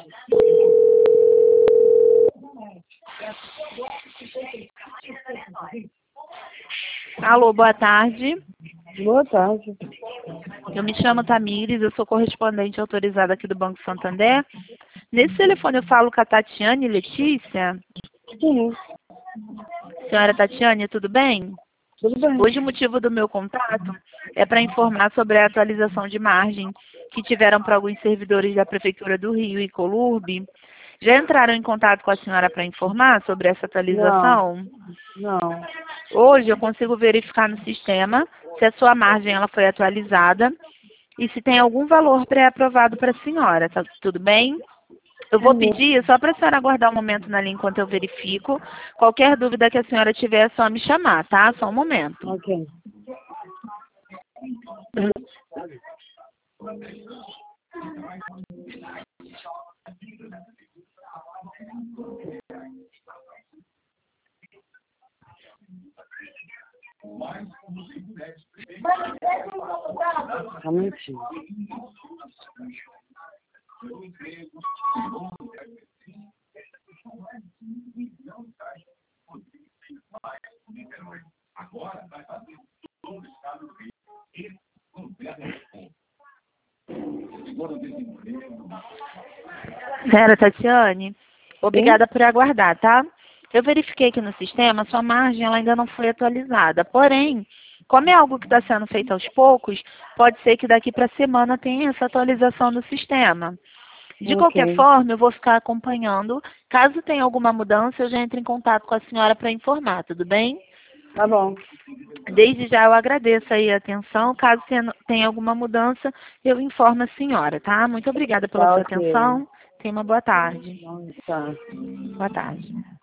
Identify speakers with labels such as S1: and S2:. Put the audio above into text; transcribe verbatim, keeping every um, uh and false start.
S1: Alô, boa tarde.
S2: Boa tarde.
S1: Eu me chamo Tamires, eu sou correspondente autorizada aqui do Banco Santander. Nesse telefone eu falo com a Tatiane Letícia.
S2: Sim,
S1: Senhora Tatiane, tudo bem?
S2: tudo bem.
S1: Hoje o motivo do meu contato é para informar sobre a atualização de margem que tiveram para alguns servidores da Prefeitura do Rio e Colurbe. Já entraram em contato com a senhora para informar sobre essa atualização?
S2: Não.
S1: Hoje eu consigo verificar no sistema se a sua margem ela foi atualizada e se tem algum valor pré-aprovado para a senhora, tá tudo bem? Eu vou
S2: Uhum.
S1: pedir só para a senhora aguardar um momento na linha enquanto eu verifico. Qualquer dúvida que a senhora tiver é só me chamar, tá? Só um momento.
S2: Ok. Tá mentindo.
S1: Senhora Tatiane, obrigada por aguardar, tá? Eu verifiquei aqui no sistema, sua margem ela ainda não foi atualizada. Porém, como é algo que está sendo feito aos poucos, pode ser que daqui para a semana tenha essa atualização no sistema. De
S2: Ok.
S1: qualquer forma, eu vou ficar acompanhando. Caso tenha alguma mudança, eu já entro em contato com a senhora para informar, tudo bem?
S2: Tá bom.
S1: Desde já eu agradeço aí a atenção. Caso tenha tenha alguma mudança, eu informo a senhora, tá? Muito obrigada pela
S2: Tá
S1: sua
S2: ok.
S1: atenção. Tenha uma boa tarde.
S2: Tá.
S1: Boa tarde.